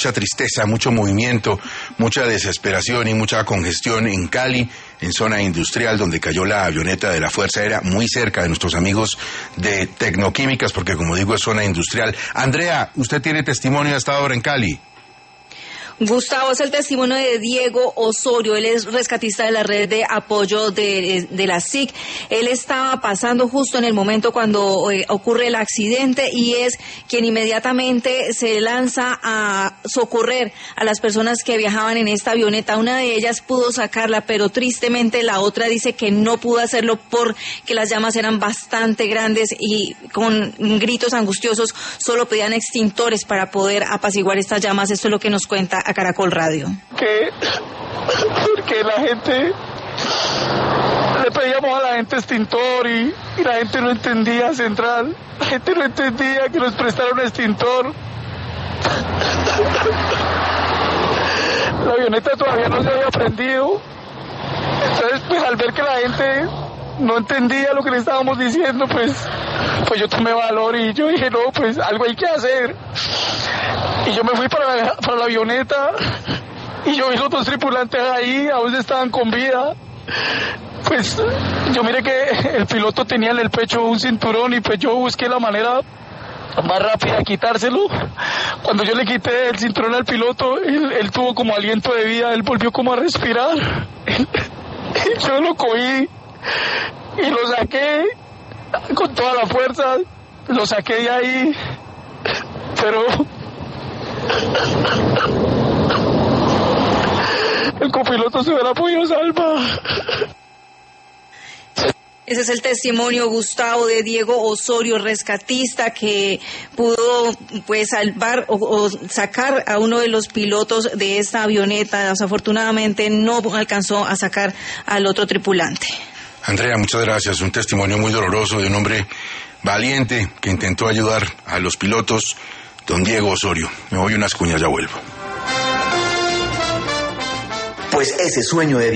Mucha tristeza, mucho movimiento, mucha desesperación y mucha congestión en Cali, en zona industrial, donde cayó la avioneta de la Fuerza Aérea, muy cerca de nuestros amigos de Tecnoquímicas, porque como digo es zona industrial. Andrea, usted tiene testimonio hasta ahora en Cali. Gustavo, es el testimonio de Diego Osorio, él es rescatista de la red de apoyo de la SIC. Él estaba pasando justo en el momento cuando ocurre el accidente y es quien inmediatamente se lanza a socorrer a las personas que viajaban en esta avioneta. Una de ellas pudo sacarla, pero tristemente la otra dice que no pudo hacerlo porque las llamas eran bastante grandes y con gritos angustiosos solo pedían extintores para poder apaciguar estas llamas. Esto es lo que nos cuenta a Caracol Radio. Porque la gente, le pedíamos a la gente extintor y la gente no entendía, Central, la gente no entendía que nos prestara un extintor. La avioneta todavía no se había prendido, entonces pues al ver que la gente no entendía lo que le estábamos diciendo, pues yo tomé valor y yo dije, no, pues algo hay que hacer. Y yo me fui para la avioneta y yo vi los dos tripulantes ahí, aún estaban con vida. Pues yo miré que el piloto tenía en el pecho un cinturón y pues yo busqué la manera más rápida de quitárselo. Cuando yo le quité el cinturón al piloto, él tuvo como aliento de vida, él volvió como a respirar. Yo lo cogí y lo saqué con toda la fuerza, lo saqué de ahí, pero el copiloto se hubiera podido salvar. Ese es el testimonio, Gustavo, de Diego Osorio, rescatista, que pudo pues salvar o sacar a uno de los pilotos de esta avioneta. Desafortunadamente no alcanzó a sacar al otro tripulante. Andrea, muchas gracias. Un testimonio muy doloroso de un hombre valiente que intentó ayudar a los pilotos, don Diego Osorio. Me voy unas cuñas, ya vuelvo. Pues ese sueño de